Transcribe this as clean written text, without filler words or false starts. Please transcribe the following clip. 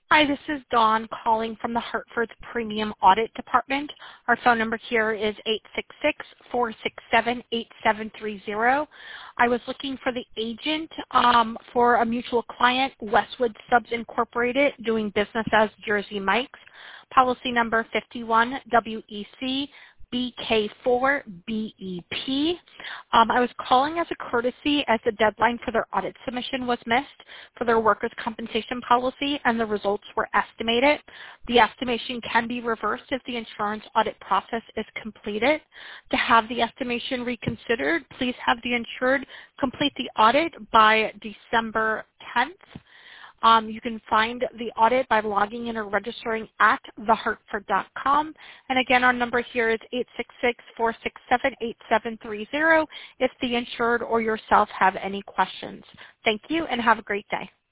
Hi, this is Dawn calling from the Hartford's Premium Audit Department. Our phone number here is 866-467-8730. I was looking for the agent for a mutual client, Westwood Subs Incorporated, doing business as Jersey Mike's. Policy number 51 WEC BK4BEP. I was calling as a courtesy as the deadline for their audit submission was missed for their workers' compensation policy and the results were estimated. The estimation can be reversed if the insurance audit process is completed. To have the estimation reconsidered, please have the insured complete the audit by December 10th. You can find the audit by logging in or registering at thehartford.com. And again, our number here is 866-467-8730 if the insured or yourself have any questions. Thank you and have a great day.